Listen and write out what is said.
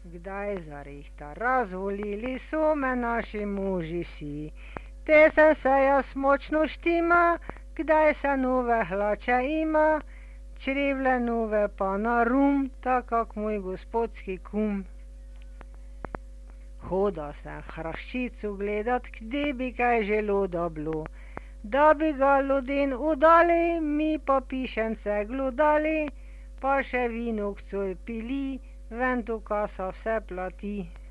Kdaj zarihta, razvolili so me naši moži vsi. Te se jaz močno štima, kdaj se nove hlače ima, črevlje nove pa na rum, tak kak moj gospodski kum. Hoda sem hraščicu gledat, kde bi kaj želo da bilo, da bi ga ljudem udali, mi pa pišence glodali, pa še vino kcoj pili, ven do kasa vse plati.